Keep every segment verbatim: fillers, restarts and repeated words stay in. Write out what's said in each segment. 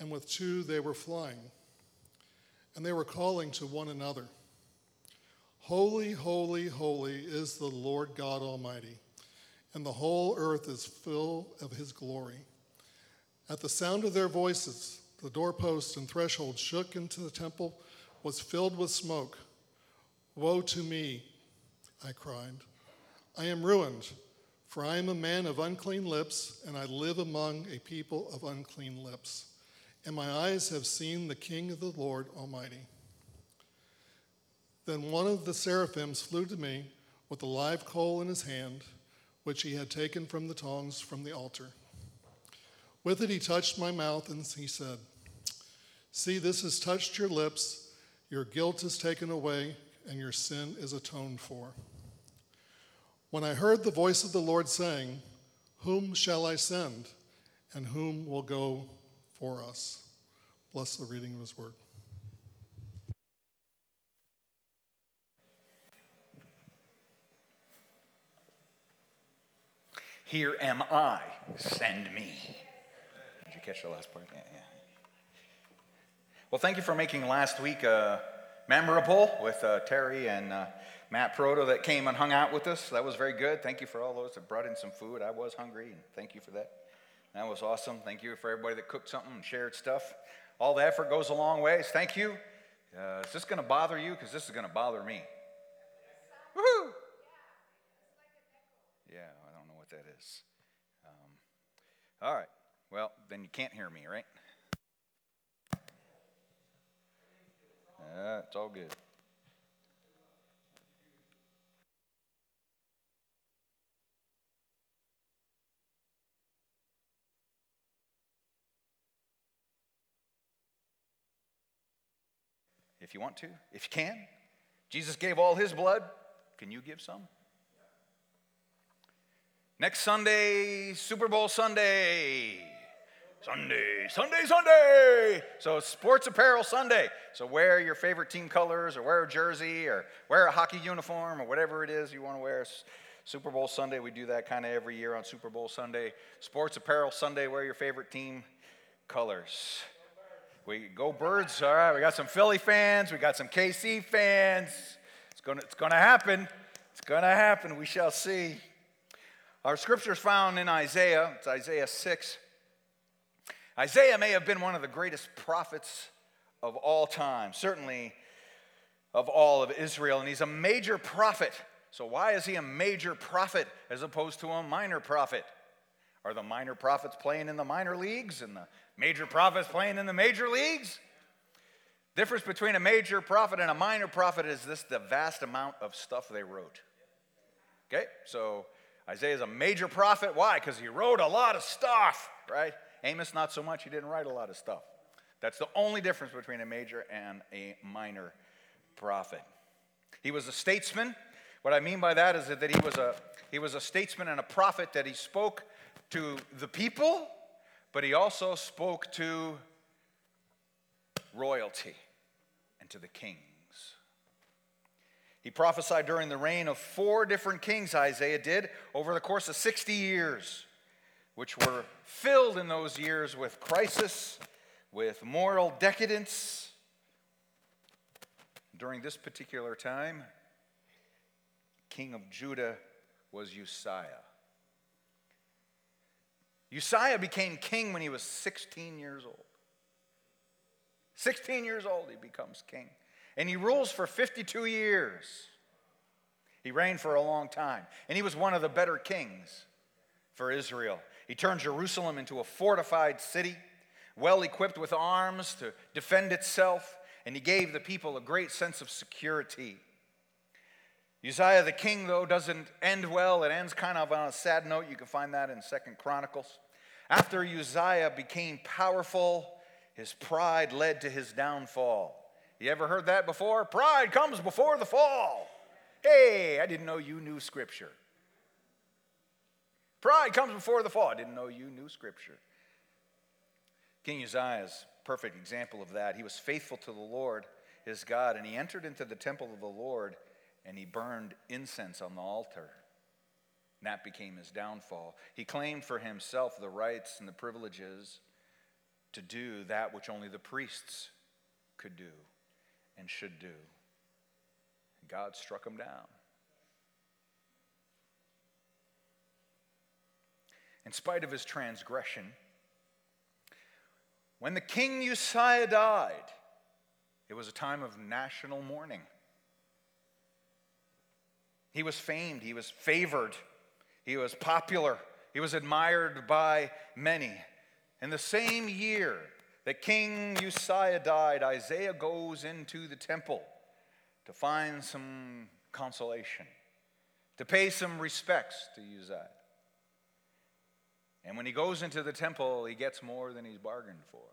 and with two they were flying. And they were calling to one another, "Holy, holy, holy is the Lord God Almighty, and the whole earth is full of his glory." At the sound of their voices, the doorposts and thresholds shook, and the temple was filled with smoke. "Woe to me," I cried. "I am ruined, for I am a man of unclean lips, and I live among a people of unclean lips. And my eyes have seen the King of the Lord Almighty." Then one of the seraphims flew to me with a live coal in his hand, which he had taken from the tongs from the altar. With it he touched my mouth, and he said, "See, this has touched your lips. Your guilt is taken away, and your sin is atoned for." When I heard the voice of the Lord saying, "Whom shall I send, and whom will go for us?" Bless the reading of his word. Here am I, send me. Did you catch the last part? Yeah, yeah. Well, thank you for making last week uh, memorable with uh, Terry and uh, Matt Proto that came and hung out with us. That was very good. Thank you for all those that brought in some food. I was hungry, and thank you for that. That was awesome. Thank you for everybody that cooked something and shared stuff. All the effort goes a long ways. Thank you. Uh, is this going to bother you? Because this is going to bother me. Woohoo! Yeah, I don't know what that is. Um, all right. Well, then you can't hear me, right? Uh, it's all good. If you want to, if you can. Jesus gave all his blood. Can you give some? Next Sunday, Super Bowl Sunday. Sunday, Sunday, Sunday. So sports apparel Sunday. So wear your favorite team colors, or wear a jersey, or wear a hockey uniform, or whatever it is you want to wear. Super Bowl Sunday, we do that kind of every year on Super Bowl Sunday. Sports apparel Sunday, wear your favorite team colors. We go Birds. All right, we got some Philly fans. We got some K C fans. It's going to it's going to happen. It's going to happen. We shall see. Our scripture is found in Isaiah. It's Isaiah six. Isaiah may have been one of the greatest prophets of all time, certainly of all of Israel, and he's a major prophet. So why is he a major prophet as opposed to a minor prophet? Are the minor prophets playing in the minor leagues and the major prophets playing in the major leagues? Difference between a major prophet and a minor prophet is this: the vast amount of stuff they wrote. Okay, so Isaiah is a major prophet. Why? Because he wrote a lot of stuff, right? Amos, not so much. He didn't write a lot of stuff. That's the only difference between a major and a minor prophet. He was a statesman. What I mean by that is that he was a he was a statesman and a prophet, that he spoke to the people, but he also spoke to royalty and to the kings. He prophesied during the reign of four different kings, Isaiah did, over the course of sixty years, which were filled in those years with crisis, with moral decadence. During this particular time, king of Judah was Uzziah. Uzziah became king when he was sixteen years old. sixteen years old, he becomes king. And he rules for fifty-two years. He reigned for a long time. And he was one of the better kings for Israel. He turned Jerusalem into a fortified city, well equipped with arms to defend itself. And he gave the people a great sense of security. Uzziah the king, though, doesn't end well. It ends kind of on a sad note. You can find that in Second Chronicles. After Uzziah became powerful, his pride led to his downfall. You ever heard that before? Pride comes before the fall. Hey, I didn't know you knew Scripture. Pride comes before the fall. I didn't know you knew Scripture. King Uzziah is a perfect example of that. He was faithful to the Lord, his God, and he entered into the temple of the Lord, and he burned incense on the altar. And that became his downfall. He claimed for himself the rights and the privileges to do that which only the priests could do and should do. God struck him down. In spite of his transgression, when the king Uzziah died, it was a time of national mourning. He was famed, he was favored, he was popular, he was admired by many. In the same year that King Uzziah died, Isaiah goes into the temple to find some consolation, to pay some respects to Uzziah. And when he goes into the temple, he gets more than he's bargained for.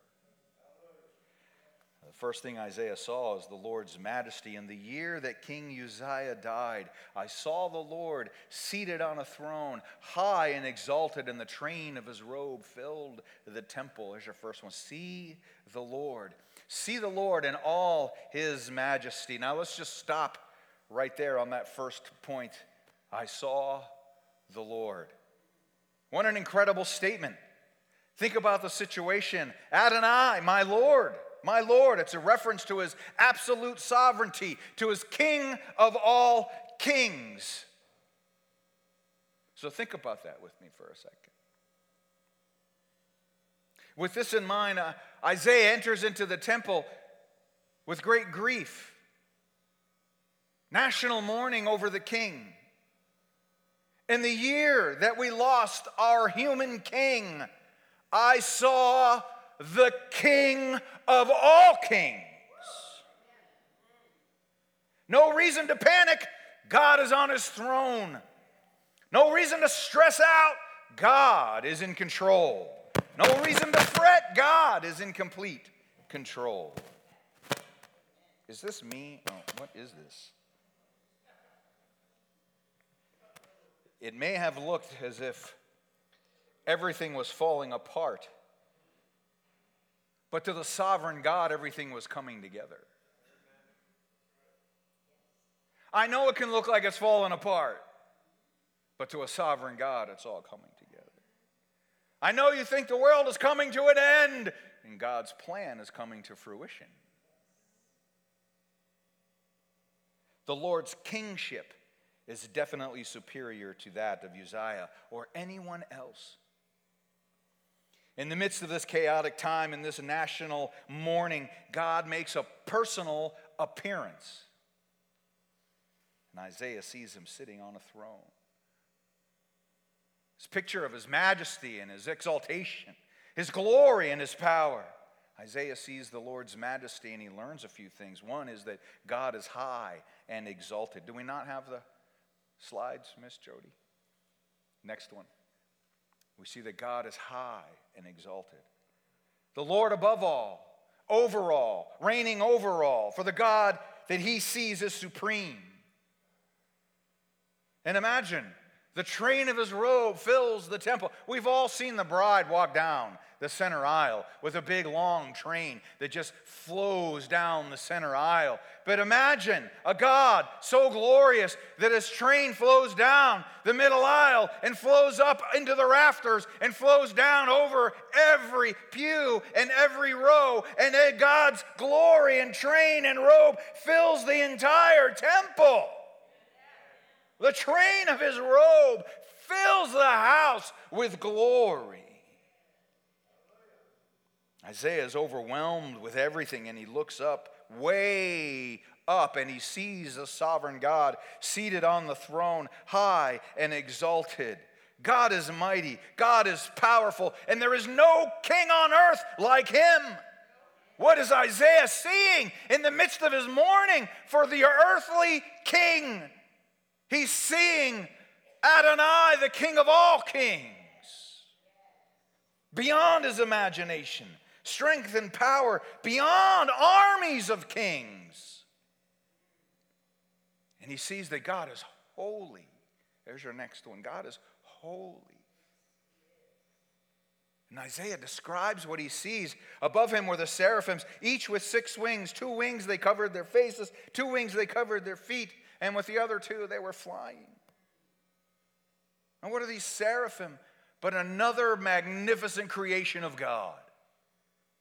The first thing Isaiah saw is the Lord's majesty. In the year that King Uzziah died, I saw the Lord seated on a throne, high and exalted, and the train of his robe filled the temple. Here's your first one. See the Lord. See the Lord in all his majesty. Now let's just stop right there on that first point. I saw the Lord. What an incredible statement. Think about the situation. Adonai, my Lord. My Lord, it's a reference to his absolute sovereignty, to his King of all kings. So think about that with me for a second. With this in mind, uh, Isaiah enters into the temple with great grief, national mourning over the king. In the year that we lost our human king, I saw the King of all kings. No reason to panic. God is on his throne. No reason to stress out. God is in control. No reason to fret. God is in complete control. Is this me? Oh, what is this? It may have looked as if everything was falling apart. But to the sovereign God, everything was coming together. I know it can look like it's falling apart, but to a sovereign God, it's all coming together. I know you think the world is coming to an end, and God's plan is coming to fruition. The Lord's kingship is definitely superior to that of Uzziah or anyone else. In the midst of this chaotic time, in this national mourning, God makes a personal appearance. And Isaiah sees him sitting on a throne. This picture of his majesty and his exaltation, his glory and his power. Isaiah sees the Lord's majesty and he learns a few things. One is that God is high and exalted. Do we not have the slides, Miss Jody? Next one. We see that God is high and exalted. The Lord above all, over all, reigning over all, for the God that he sees is supreme. And imagine, the train of his robe fills the temple. We've all seen the bride walk down the center aisle with a big long train that just flows down the center aisle. But imagine a God so glorious that his train flows down the middle aisle and flows up into the rafters and flows down over every pew and every row. And God's glory and train and robe fills the entire temple. The train of his robe fills the house with glory. Isaiah is overwhelmed with everything, and he looks up, way up, and he sees the sovereign God seated on the throne, high and exalted. God is mighty, God is powerful, and there is no king on earth like him. What is Isaiah seeing in the midst of his mourning for the earthly king? He's seeing Adonai, the King of all kings, beyond his imagination. Strength and power beyond armies of kings. And he sees that God is holy. There's your next one. God is holy. And Isaiah describes what he sees. Above him were the seraphims, each with six wings. Two wings they covered their faces, two wings they covered their feet, and with the other two they were flying. And what are these seraphim but another magnificent creation of God?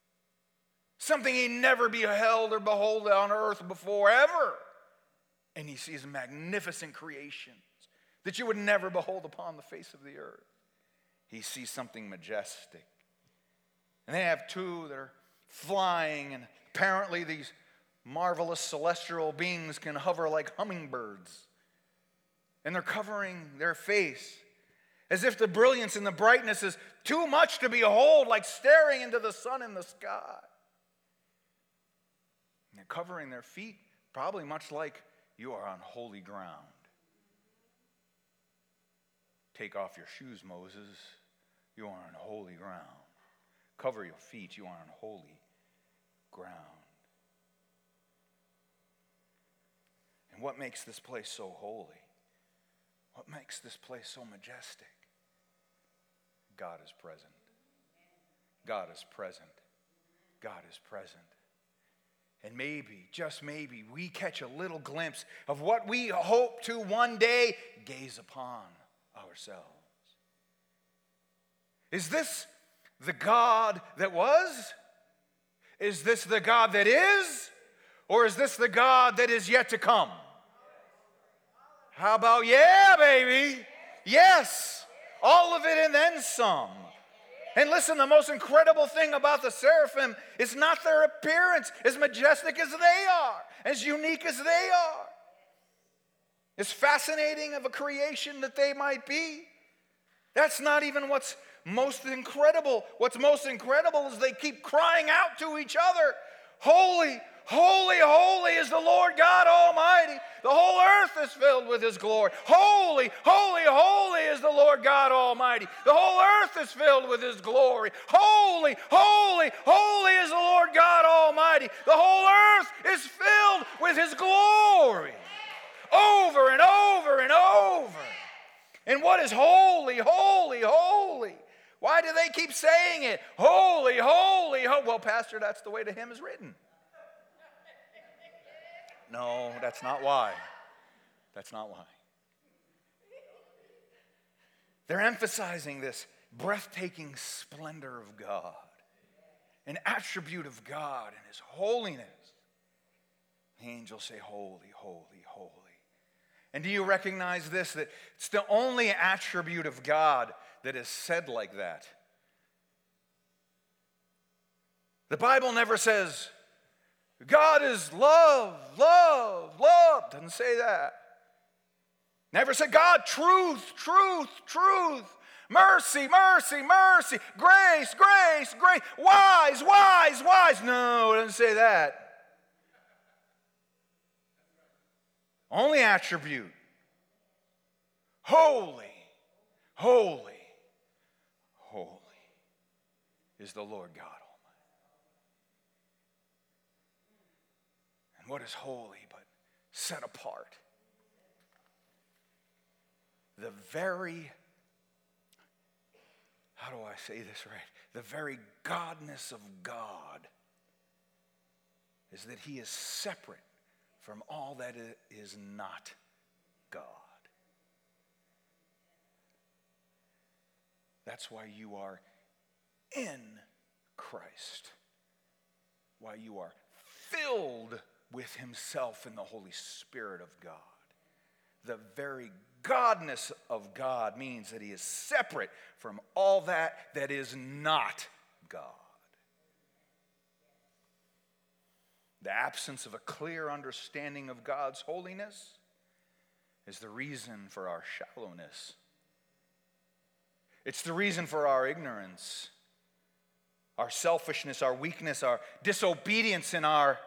something he never beheld or behold on earth before, ever. And he sees magnificent creations that you would never behold upon the face of the earth. He sees something majestic. And they have two that are flying, and apparently these marvelous celestial beings can hover like hummingbirds. And they're covering their face as if the brilliance and the brightness is too much to behold, like staring into the sun in the sky. And they're covering their feet, probably much like you are on holy ground. Take off your shoes, Moses. You are on holy ground. Cover your feet. You are on holy ground. And what makes this place so holy? What makes this place so majestic? God is present. God is present. God is present. And maybe, just maybe, we catch a little glimpse of what we hope to one day gaze upon ourselves. Is this the God that was? Is this the God that is? Or is this the God that is yet to come? How about, yeah, baby? Yes. All of it and then some. And listen, the most incredible thing about the seraphim is not their appearance, as majestic as they are, as unique as they are, as fascinating of a creation that they might be. That's not even what's most incredible. What's most incredible is they keep crying out to each other, holy, holy, holy is the Lord God Almighty. The whole earth is filled with His glory. Holy, holy, holy is the Lord God Almighty. The whole earth is filled with His glory. Holy, holy, holy is the Lord God Almighty. The whole earth is filled with His glory. Over and over and over. And what is holy, holy, holy? Why do they keep saying it? Holy, holy, holy. Well, Pastor, that's the way the hymn is written. No, that's not why. That's not why. They're emphasizing this breathtaking splendor of God, an attribute of God and His holiness. The angels say, holy, holy, holy. And do you recognize this, that it's the only attribute of God that is said like that? The Bible never says, God is love, love, love. Doesn't say that. Never said, God, truth, truth, truth. Mercy, mercy, mercy. Grace, grace, grace. Wise, wise, wise. No, it doesn't say that. Only attribute. Holy, holy, holy is the Lord God Almighty. And what is holy but set apart? The very, how do I say this right? The very godness of God is that He is separate from all that is not God. That's why you are in Christ. Why you are filled with Himself in the Holy Spirit of God. The very godness of God means that He is separate from all that that is not God. The absence of a clear understanding of God's holiness is the reason for our shallowness. It's the reason for our ignorance, our selfishness, our weakness, our disobedience, and our,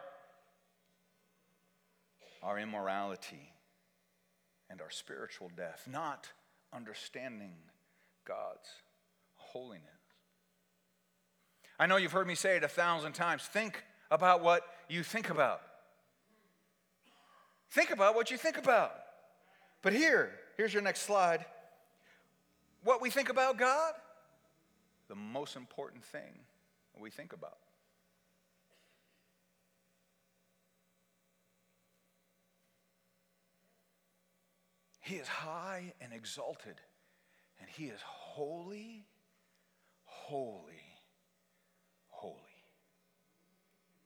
our immorality and our spiritual death, not understanding God's holiness. I know you've heard me say it a thousand times. Think about what you think about. Think about what you think about. But here, here's your next slide. What we think about God, the most important thing we think about. He is high and exalted, and He is holy, holy, holy.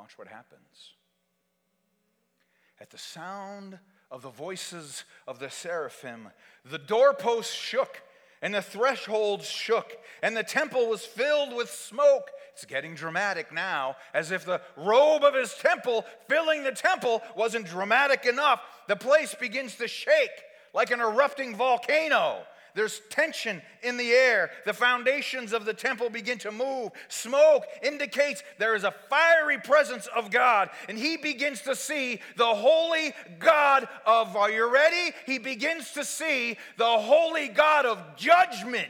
Watch what happens. At the sound of the voices of the seraphim, the doorposts shook, and the thresholds shook, and the temple was filled with smoke. It's getting dramatic now, as if the robe of his temple filling the temple wasn't dramatic enough. The place begins to shake like an erupting volcano. There's tension in the air. The foundations of the temple begin to move. Smoke indicates there is a fiery presence of God. And he begins to see the holy God of, are you ready? He begins to see the holy God of judgment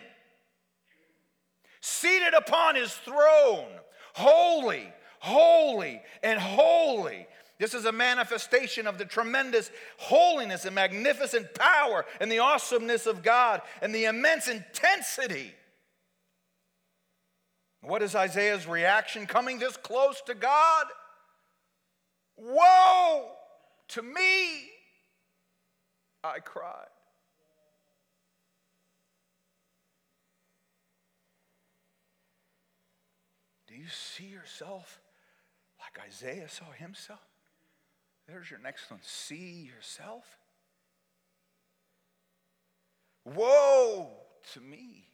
seated upon his throne. Holy, holy, and holy. This is a manifestation of the tremendous holiness and magnificent power and the awesomeness of God and the immense intensity. What is Isaiah's reaction coming this close to God? Woe to me, I cried. Do you see yourself like Isaiah saw himself? There's your next one. See yourself. Woe to me.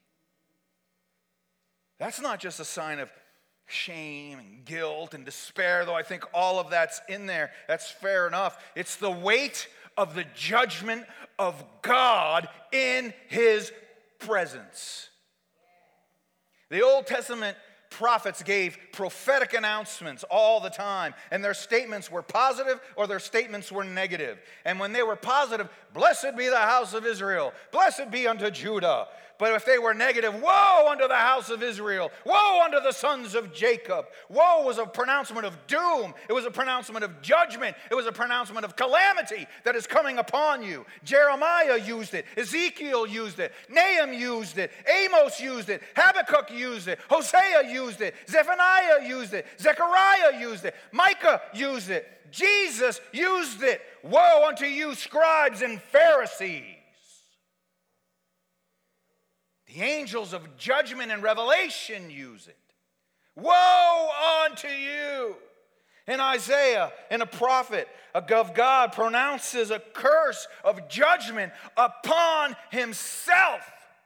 That's not just a sign of shame and guilt and despair, though I think all of that's in there. That's fair enough. It's the weight of the judgment of God in his presence. The Old Testament prophets gave prophetic announcements all the time, and their statements were positive or their statements were negative. And when they were positive, blessed be the house of Israel, blessed be unto Judah. But if they were negative, woe unto the house of Israel, woe unto the sons of Jacob. Woe was a pronouncement of doom. It was a pronouncement of judgment. It was a pronouncement of calamity that is coming upon you. Jeremiah used it. Ezekiel used it. Nahum used it. Amos used it. Habakkuk used it. Hosea used it. Zephaniah used it. Zechariah used it. Micah used it. Jesus used it. Woe unto you, scribes and Pharisees. The angels of judgment and revelation use it. Woe unto you. And Isaiah, and a prophet of God, pronounces a curse of judgment upon himself.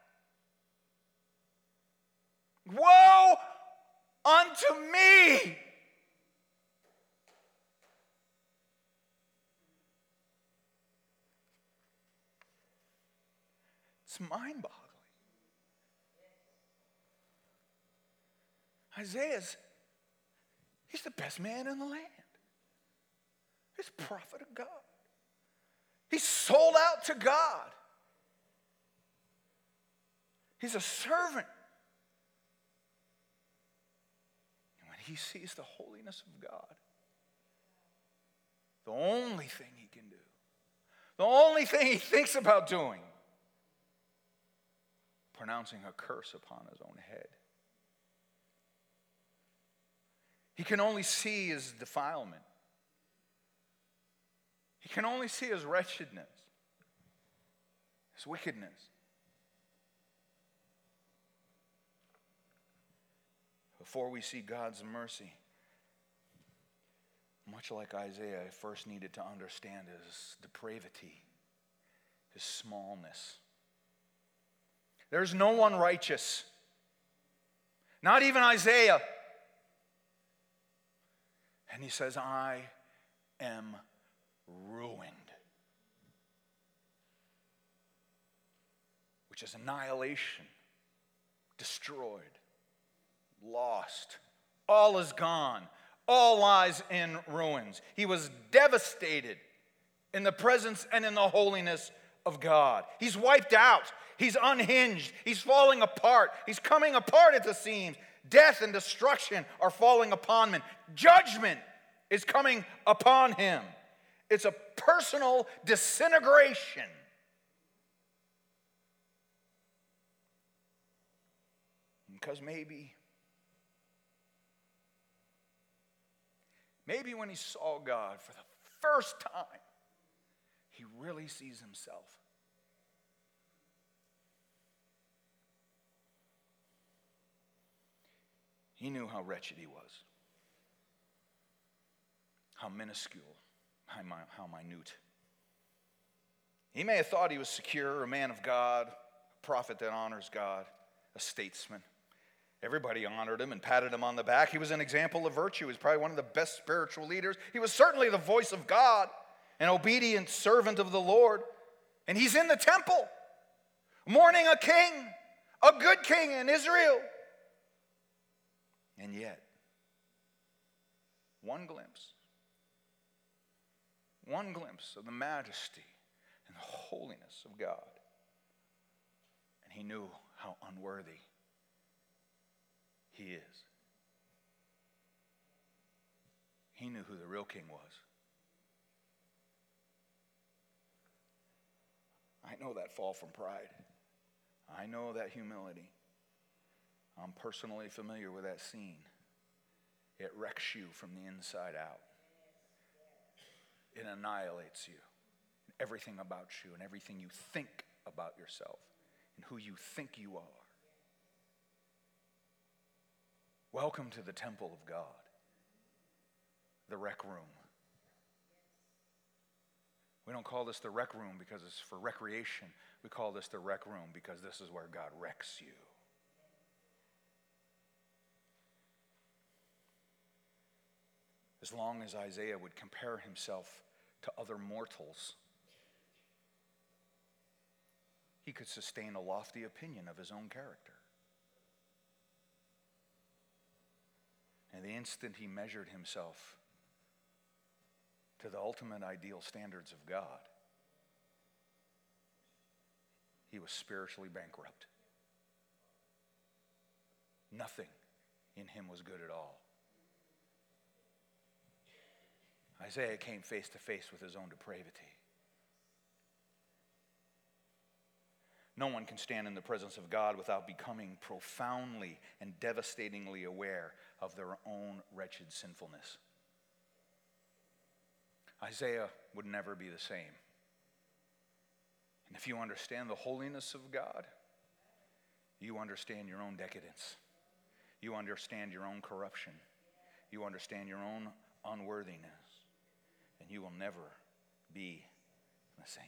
Woe unto me. It's mind-boggling. Isaiah's, he's the best man in the land. He's a prophet of God. He's sold out to God. He's a servant. And when he sees the holiness of God, the only thing he can do, the only thing he thinks about doing, pronouncing a curse upon his own head. He can only see his defilement. He can only see his wretchedness, his wickedness. Before we see God's mercy, much like Isaiah, I first needed to understand his depravity, his smallness. There's no one righteous, not even Isaiah. And he says, I am ruined. Which is annihilation, destroyed, lost. All is gone. All lies in ruins. He was devastated in the presence and in the holiness of God. He's wiped out. He's unhinged. He's falling apart. He's coming apart at the seams. Death and destruction are falling upon him. Judgment is coming upon him. It's a personal disintegration. Because maybe, maybe when he saw God for the first time, he really sees himself. He knew how wretched he was. how minuscule, how minute. He may have thought he was secure, a man of God, a prophet that honors God, a statesman. Everybody honored him and patted him on the back. He was an example of virtue. He was probably one of the best spiritual leaders. He was certainly the voice of God, an obedient servant of the Lord. And he's in the temple, mourning a king, a good king in Israel. And yet, one glimpse, one glimpse of the majesty and the holiness of God. And he knew how unworthy he is. He knew who the real king was. I know that fall from pride. I know that humility. I'm personally familiar with that scene. It wrecks you from the inside out. It annihilates you. Everything about you and everything you think about yourself and who you think you are. Welcome to the temple of God, the rec room. We don't call this the rec room because it's for recreation. We call this the rec room because this is where God wrecks you. As long as Isaiah would compare himself to other mortals, he could sustain a lofty opinion of his own character. And the instant he measured himself to the ultimate ideal standards of God, he was spiritually bankrupt. Nothing in him was good at all. Isaiah came face to face with his own depravity. No one can stand in the presence of God without becoming profoundly and devastatingly aware of their own wretched sinfulness. Isaiah would never be the same. And if you understand the holiness of God, you understand your own decadence. You understand your own corruption. You understand your own unworthiness. And you will never be the same.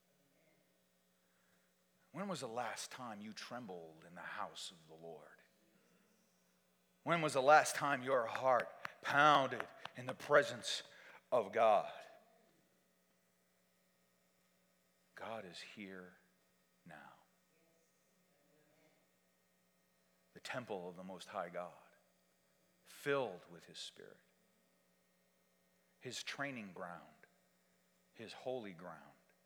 When was the last time you trembled in the house of the Lord? When was the last time your heart pounded in the presence of God? God is here now. The temple of the Most High God, filled with His Spirit. His training ground, His holy ground.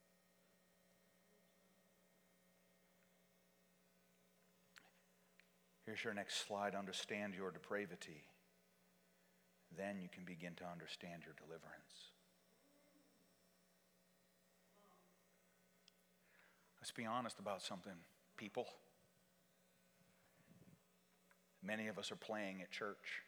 Here's your next slide. Understand your depravity. Then you can begin to understand your deliverance. Let's be honest about something, people. Many of us are playing at church.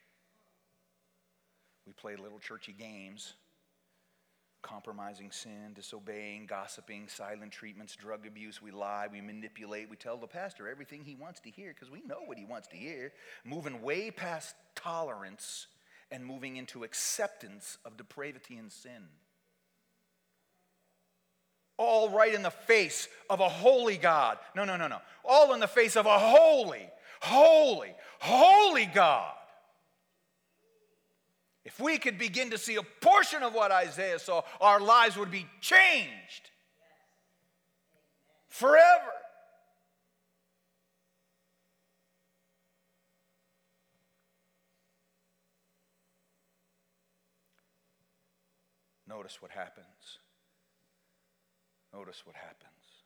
We play little churchy games, compromising sin, disobeying, gossiping, silent treatments, drug abuse. We lie, we manipulate, we tell the pastor everything he wants to hear because we know what he wants to hear, moving way past tolerance and moving into acceptance of depravity and sin. All right in the face of a holy God. No, no, no, no. All in the face of a holy, holy, holy God. If we could begin to see a portion of what Isaiah saw, our lives would be changed forever. Notice what happens. Notice what happens.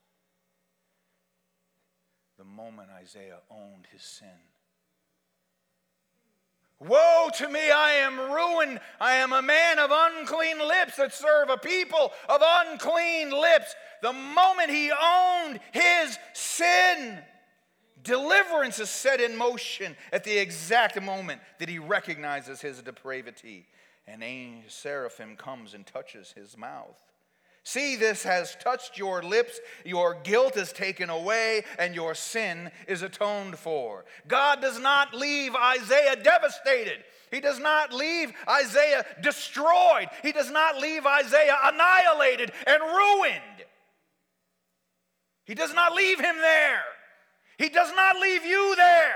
The moment Isaiah owned his sin. Woe to me, I am ruined. I am a man of unclean lips that serve a people of unclean lips. The moment he owned his sin, deliverance is set in motion at the exact moment that he recognizes his depravity. And angel seraphim comes and touches his mouth. See, this has touched your lips, your guilt is taken away, and your sin is atoned for. God does not leave Isaiah devastated. He does not leave Isaiah destroyed. He does not leave Isaiah annihilated and ruined. He does not leave him there. He does not leave you there.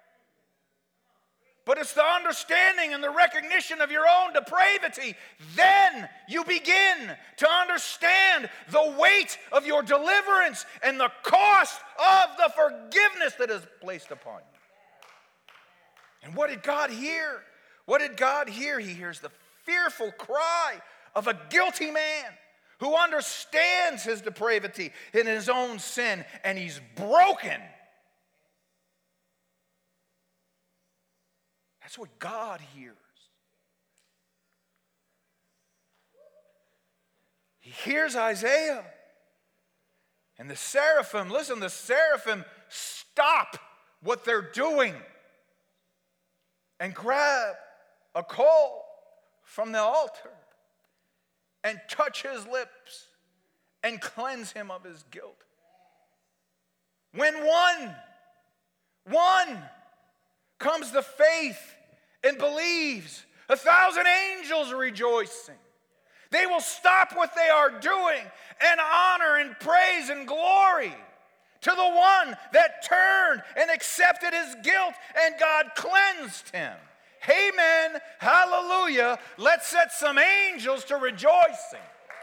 But it's the understanding and the recognition of your own depravity. Then you begin to understand the weight of your deliverance and the cost of the forgiveness that is placed upon you. And what did God hear? What did God hear? He hears the fearful cry of a guilty man who understands his depravity in his own sin, and he's broken. That's what God hears. He hears Isaiah. And the seraphim, listen, the seraphim stop what they're doing and grab a coal from the altar and touch his lips and cleanse him of his guilt. When one, one comes to faith and believes, a thousand angels rejoicing. They will stop what they are doing and honor and praise and glory to the one that turned and accepted his guilt and God cleansed him. Amen. Hallelujah. Let's set some angels to rejoicing.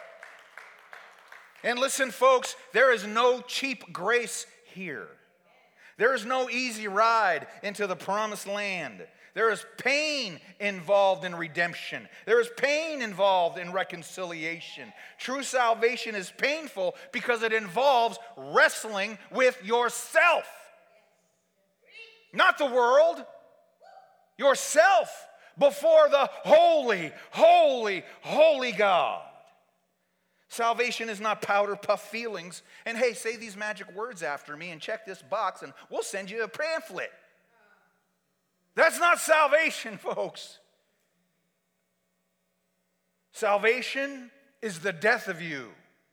And listen, folks, there is no cheap grace here. There is no easy ride into the promised land. There is pain involved in redemption. There is pain involved in reconciliation. True salvation is painful because it involves wrestling with yourself. Not the world. Yourself before the holy, holy, holy God. Salvation is not powder puff feelings. And hey, say these magic words after me and check this box and we'll send you a pamphlet. That's not salvation, folks. Salvation is the death of you.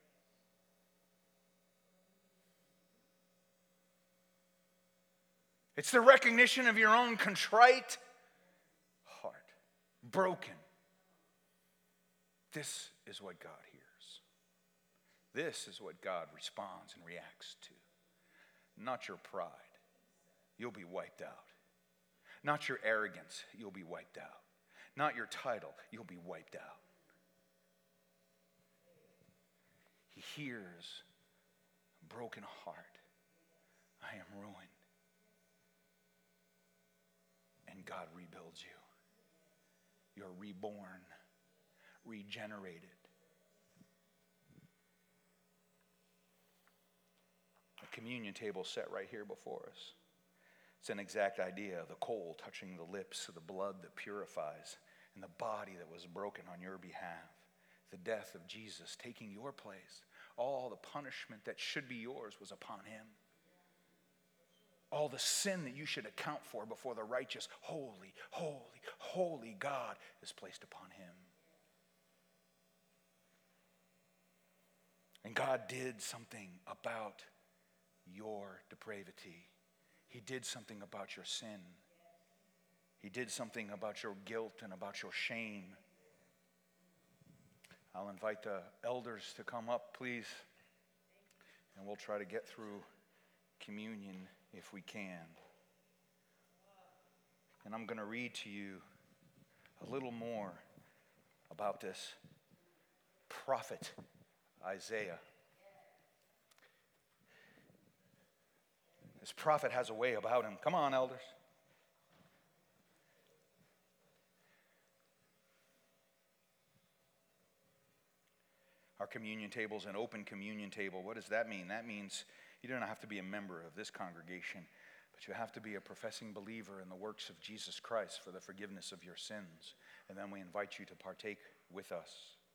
It's the recognition of your own contrite heart, broken. This is what God hears. This is what God responds and reacts to. Not your pride. You'll be wiped out. Not your arrogance. You'll be wiped out. Not your title. You'll be wiped out. He hears a broken heart. I am ruined. And God rebuilds you. You're reborn, regenerated. A communion table set right here before us. It's an exact idea. The coal touching the lips, the blood that purifies, and the body that was broken on your behalf. The death of Jesus taking your place. All the punishment that should be yours was upon him. All the sin that you should account for before the righteous, holy, holy, holy God is placed upon him. And God did something about your depravity. He did something about your sin. He did something about your guilt and about your shame. I'll invite the elders to come up, please. And we'll try to get through communion if we can. And I'm going to read to you a little more about this prophet Isaiah. This prophet has a way about him. Come on, elders. Our communion table is an open communion table. What does that mean? That means you don't have to be a member of this congregation, but you have to be a professing believer in the works of Jesus Christ for the forgiveness of your sins. And then we invite you to partake with us.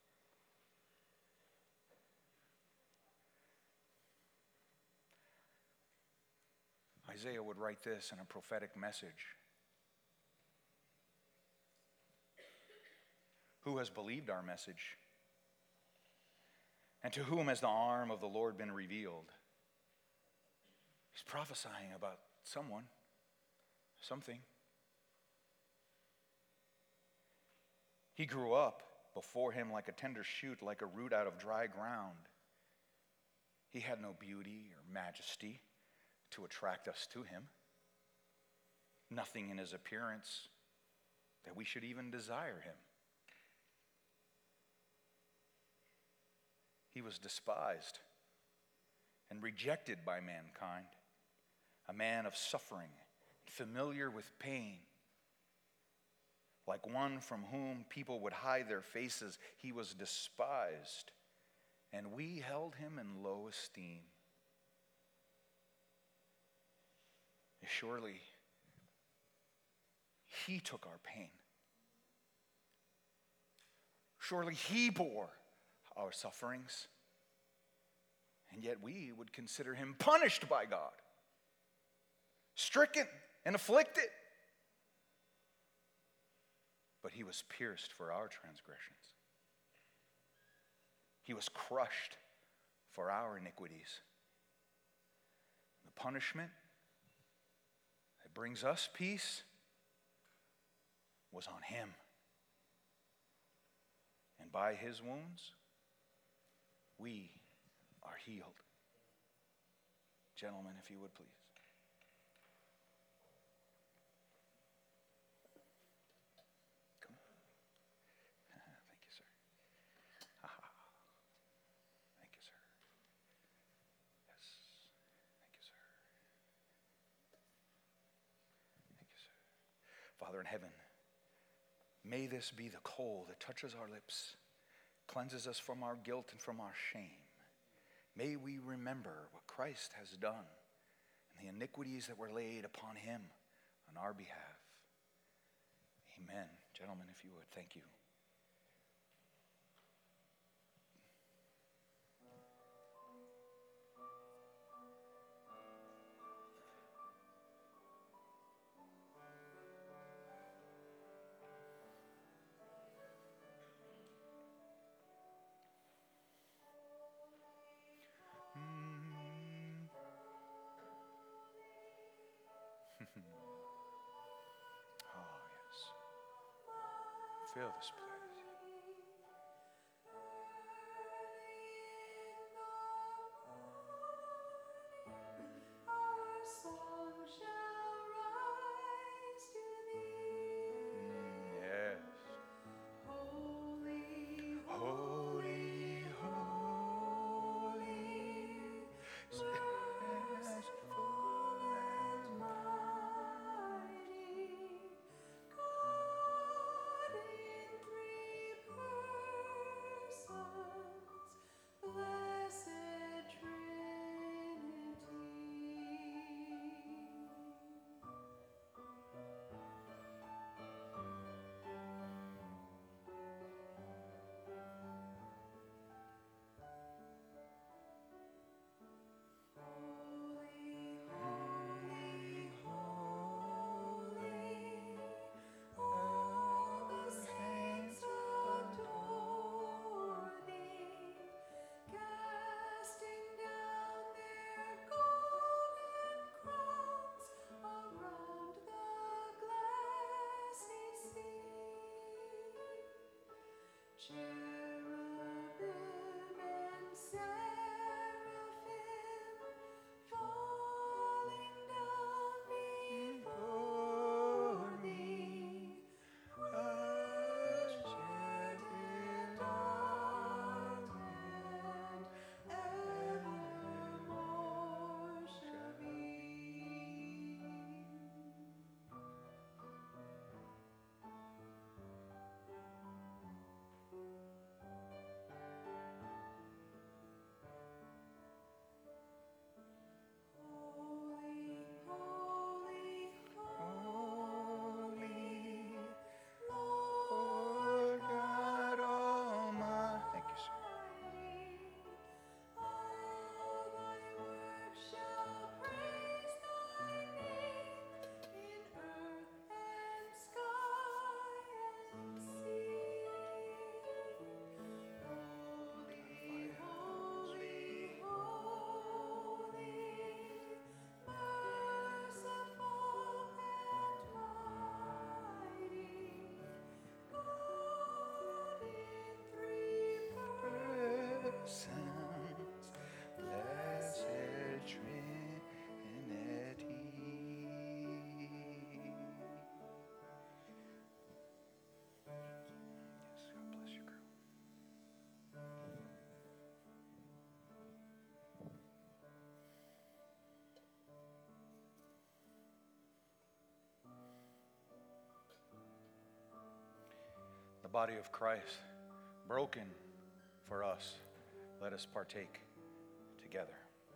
Isaiah would write this in a prophetic message. Who has believed our message? And to whom has the arm of the Lord been revealed? He's prophesying about someone, something. He grew up before him like a tender shoot, like a root out of dry ground. He had no beauty or majesty to attract us to him. Nothing in his appearance that we should even desire him. He was despised and rejected by mankind, a man of suffering, familiar with pain. Like one from whom people would hide their faces, he was despised, and we held him in low esteem. Surely, he took our pain. Surely he bore our sufferings, and yet we would consider him punished by God, stricken and afflicted. But he was pierced for our transgressions. He was crushed for our iniquities. The punishment that brings us peace was on him. And by his wounds, we are healed. Gentlemen, if you would please. Come. Thank you, sir. Thank you, sir. Yes. Thank you, sir. Thank you, sir. Father in heaven, may this be the coal that touches our lips, cleanses us from our guilt and from our shame. May we remember what Christ has done and the iniquities that were laid upon him on our behalf. Amen. Gentlemen, if you would, thank you. Oh, yes. Fill this place. Mm, yes. Holy, holy, holy. body of Christ, broken for us. Let us partake together.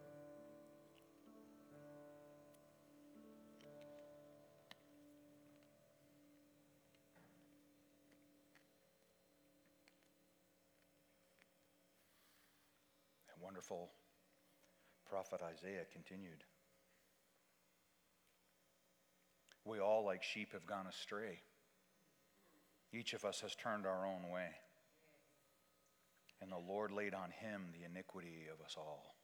The wonderful prophet Isaiah continued. We all, like sheep, have gone astray. Each of us has turned our own way. And the Lord laid on him the iniquity of us all.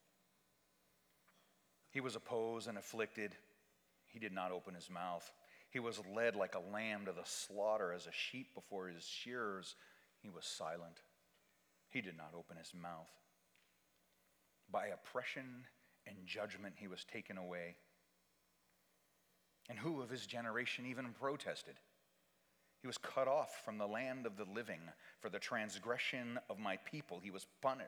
He was opposed and afflicted. He did not open his mouth. He was led like a lamb to the slaughter, as a sheep before his shearers. He was silent. He did not open his mouth. By oppression and judgment he was taken away. And who of his generation even protested? He was cut off from the land of the living. For the transgression of my people he was punished.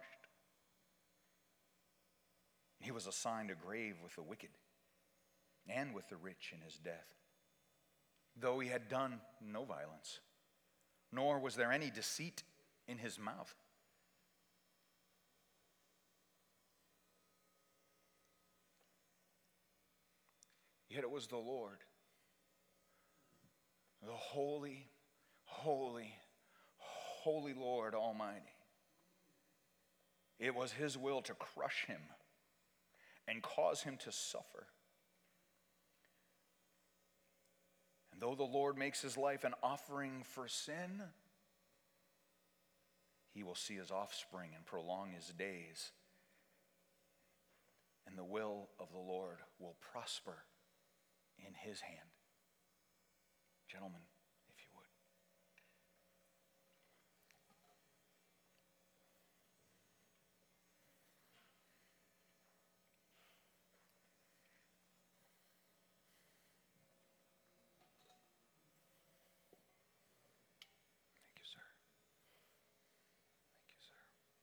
He was assigned a grave with the wicked and with the rich in his death, though he had done no violence, nor was there any deceit in his mouth. Yet it was the Lord, the holy, holy, holy Lord Almighty. It was his will to crush him and cause him to suffer. And though the Lord makes his life an offering for sin, he will see his offspring and prolong his days. And the will of the Lord will prosper in his hand. Gentlemen, if you would. Thank you, sir. Thank you, sir.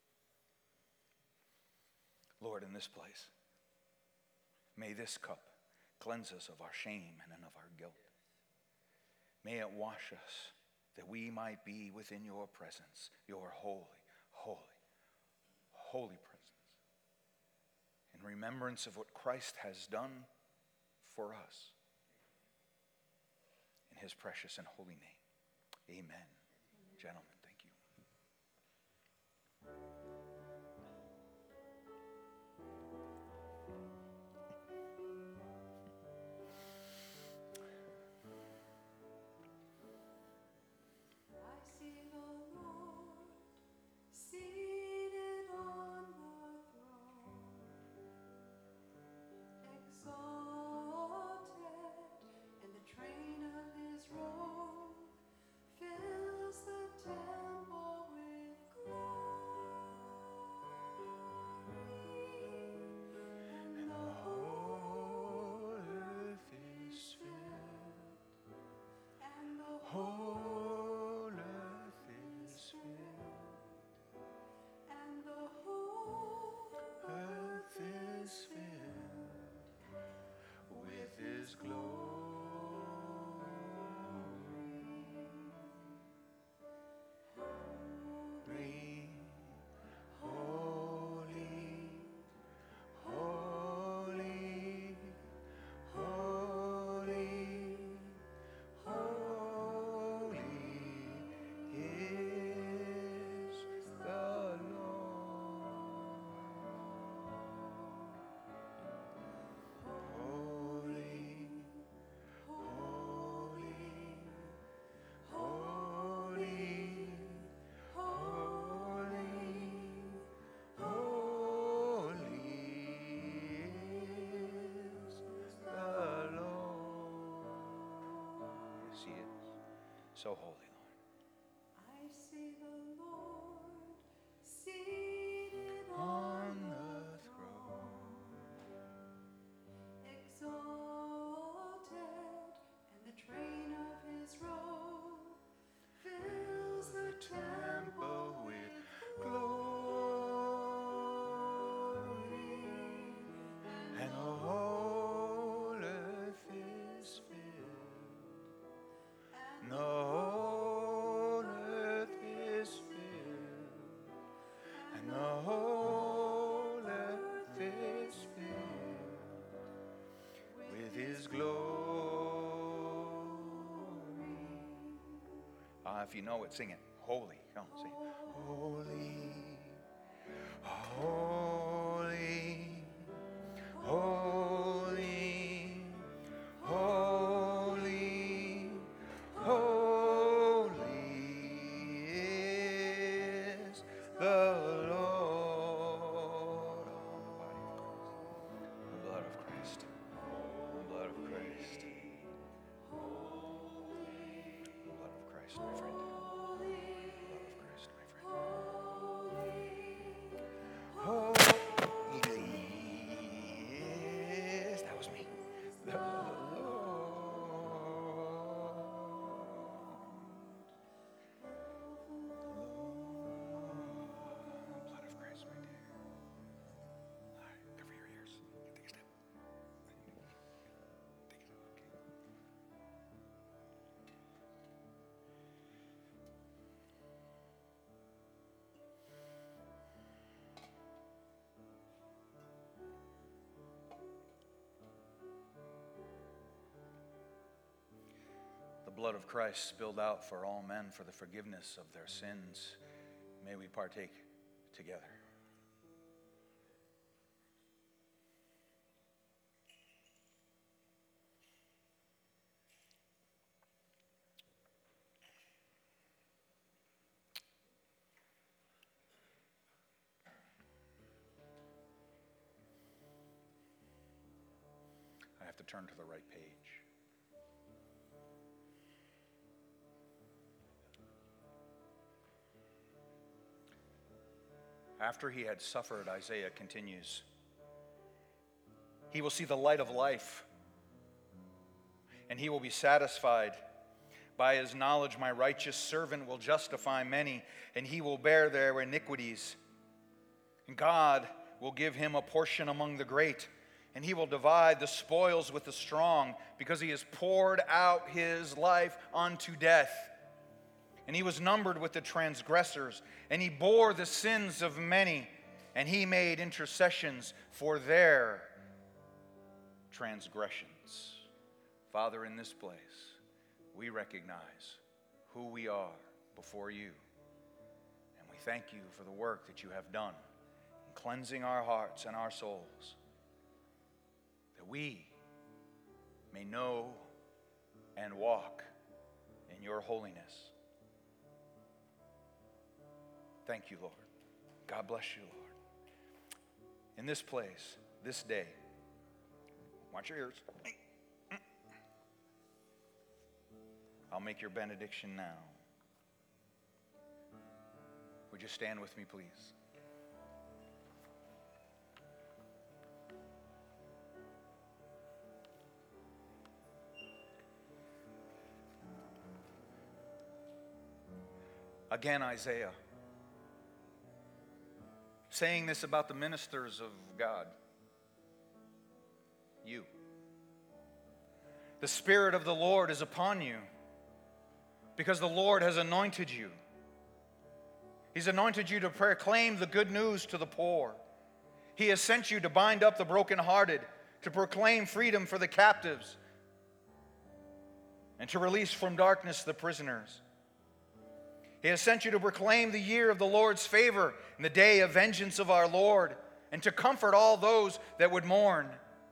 Lord, in this place, may this cup cleanse us of our shame and of our guilt. May it wash us that we might be within your presence, your holy, holy, holy presence, in remembrance of what Christ has done for us. In his precious and holy name, amen. Gentlemen, thank you. So holy, Lord. I see the Lord seated on the throne, exalted, and the train of his robe fills the temple with glory, and the whole earth is filled. No. Uh, if you know it, sing it. Holy. Come on, sing it. Holy, holy, holy, holy, holy is the Lord. The blood of Christ. The blood of Christ. The blood of Christ, my friend. Yes, that was me. The Lord. Blood of Christ, my dear. All right, cover your ears. Take a step. Take it. Okay. The blood of Christ spilled out for all men for the forgiveness of their sins. May we partake together. I have to turn to the right page. After he had suffered, Isaiah continues, he will see the light of life, and he will be satisfied. By his knowledge, my righteous servant will justify many, and he will bear their iniquities. And God will give him a portion among the great, and he will divide the spoils with the strong, because he has poured out his life unto death. And he was numbered with the transgressors, and he bore the sins of many, and he made intercessions for their transgressions. Father, in this place, we recognize who we are before you, and we thank you for the work that you have done in cleansing our hearts and our souls, that we may know and walk in your holiness. Thank you, Lord. God bless you, Lord. In this place, this day, watch your ears. I'll make your benediction now. Would you stand with me, please? Again, Isaiah, saying this about the ministers of God. You. The Spirit of the Lord is upon you, because the Lord has anointed you. He's anointed you to proclaim the good news to the poor. He has sent you to bind up the brokenhearted, to proclaim freedom for the captives, and to release from darkness the prisoners. He has sent you to proclaim the year of the Lord's favor and the day of vengeance of our Lord, and to comfort all those that would mourn.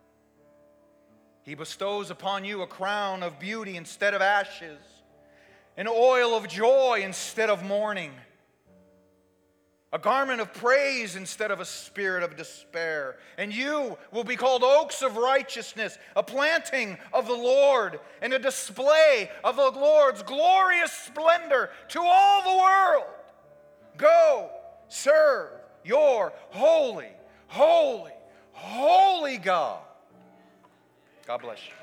He bestows upon you a crown of beauty instead of ashes, an oil of joy instead of mourning, a garment of praise instead of a spirit of despair. And you will be called oaks of righteousness, a planting of the Lord, and a display of the Lord's glorious splendor to all the world. Go, serve your holy, holy, holy God. God bless you.